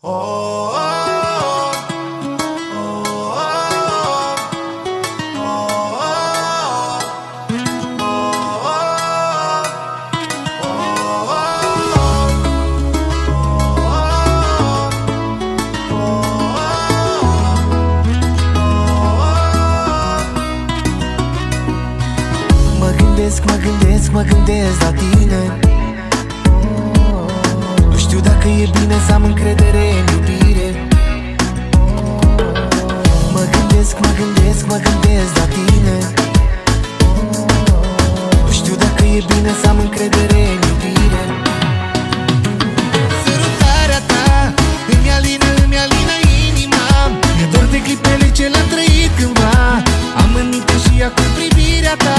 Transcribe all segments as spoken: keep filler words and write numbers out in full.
Mă gândesc, mă gândesc la tine. Nu știu dacă e bine să am încredere în iubire. Mă gândesc, mă gândesc, mă gândesc la tine. Nu știu dacă e bine să am încredere în iubire. Sărutarea ta îmi alină, îmi alină inima. Mi-e dor de clipele ce l-am trăit cândva. Am în minte și acum privirea ta.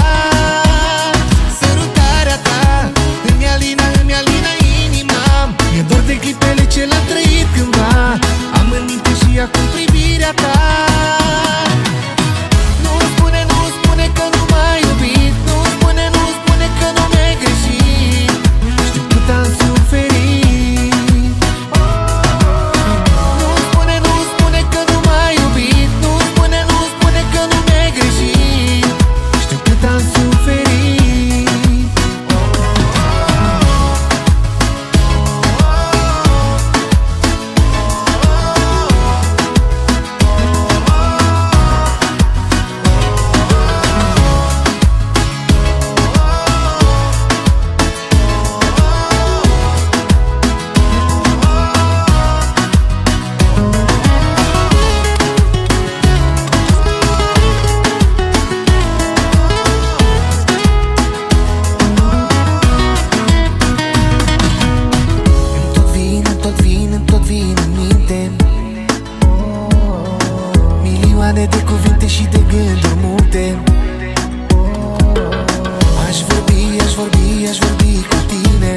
Mi-e dor de clipele ce l-am trăit cândva. Am în minte și acum privirea ta. Nu-mi spune, nu-mi spune că nu m-ai iubit. Nu-mi spune, nu-mi spune că nu mi-ai greșit. Știu cât am suferit. Nu-mi spune, nu-mi spune că nu m-ai iubit. Nu-mi spune, nu-mi spune că nu mi-ai greșit. Știu cât am suferit. De cuvinte și de gânduri multe. Aș vorbi, aș vorbi, aș vorbi cu tine.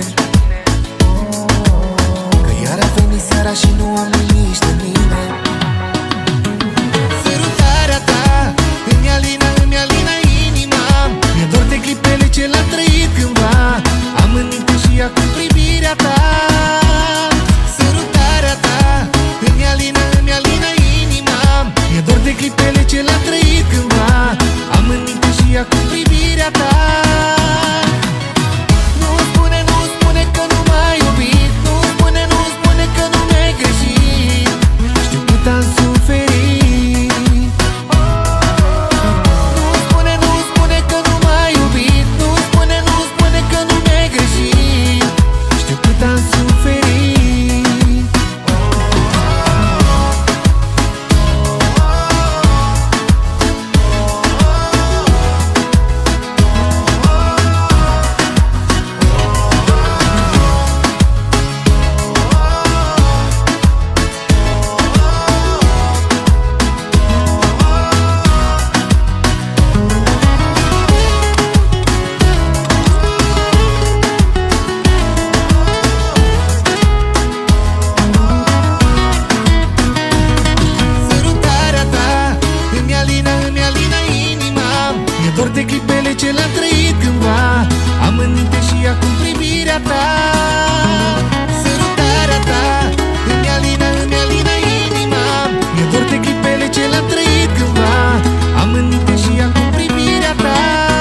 Că iar a venit seara și nu am liniște în mine. Sărutarea ta îmi alină, îmi alină inima. Mi-e dor de clipele ce l-am trăit cândva. Am în minte și acum privirea ta. Sărutarea ta îmi alină, îmi alină inima. Mi-e dor de clipele ce l-am trăit cândva. Am în minte și acum privirea ta. Nu-mi spune, nu-mi spune că nu m-ai iubit. Nu-mi spune, nu-mi spune că nu mi-ai greșit. Știu cât am suferit. Nu-mi spune, nu-mi spune că nu m-ai iubit. Nu-mi spune, nu-mi spune că nu mi-ai greșit. Știu cât am suferit. Dor de clipele ce l-am trăit cândva. Am în minte și acum privirea ta. Sărutarea ta îmi alină, îmi alină inima. Mi-e dor de clipele ce l-am trăit cândva. Am în minte și acum privirea ta.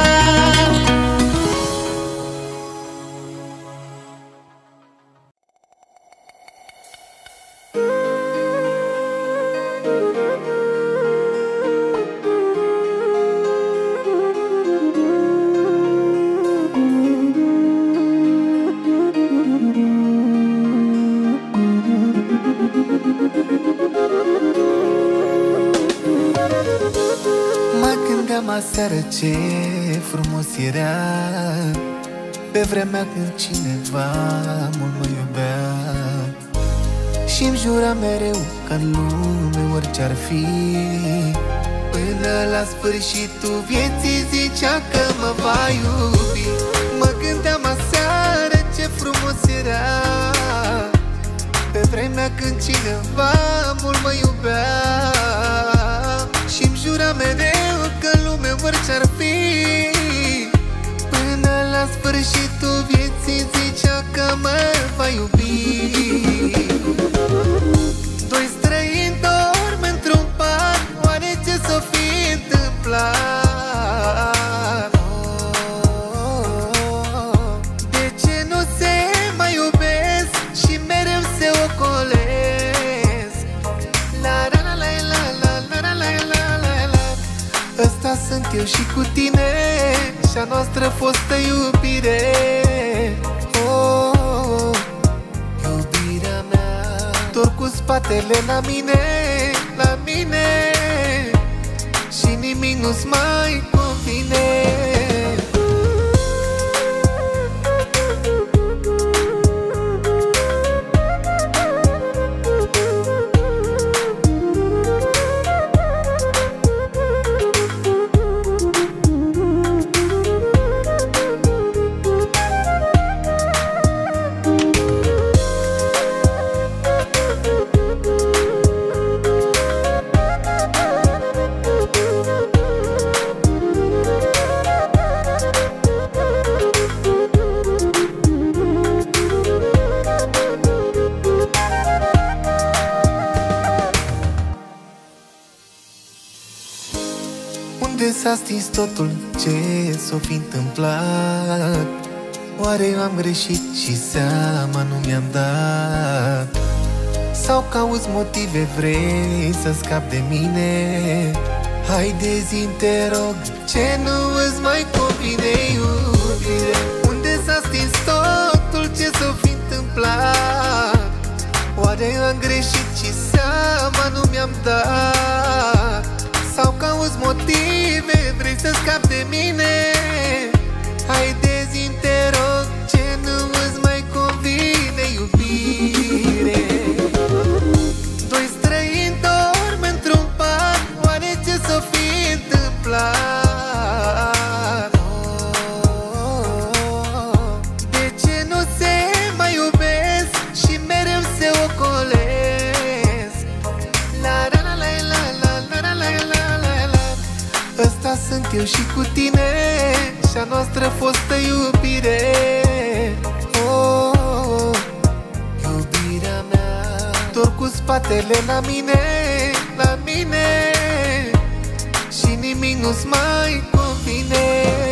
Aseară ce frumos era pe vremea când cineva mult mă iubea. Și-mi jura mereu că-n lume orice-ar fi, până la sfârșitul vieții zicea că mă va iubi. Mă gândeam aseară ce frumos era pe vremea când cineva mult mă iubea. Și-mi jura mereu că lumea orice-ar fi, până la sfârșitul vieții zicea că mă va iubi. Ăsta sunt eu și cu tine, și-a noastră fostă iubire. Oh, oh, oh, iubirea mea. Întorc cu spatele la mine, la mine, și nimic nu-ți mai convine. Unde s-a stins totul? Ce s-o fi întâmplat? Oare eu am greșit și seama nu mi-am dat? Sau cauți motive, vrei să scapi de mine? Haide zi-mi, te rog, ce nu îți mai convine, iubire? Unde s-a stins totul? Ce s-o fi întâmplat? Oare eu am greșit și seama nu mi-am dat? Sau cauți motive, vrei să scapi de mine? Haide zi-mi, te rog, ce nu îți mai convine, iubire? Doi străini dorm într-un pat, oare ce s-o fi întâmplat? De ce nu se mai iubesc și mereu se ocolesc? La la la la la la la la la la. Ăsta sunt eu și cu tine, și-a noastră fostă iubire. Oh, oh, oh, iubirea mea. Întorc cu spatele la mine, la mine, și nimic nu-ți mai convine.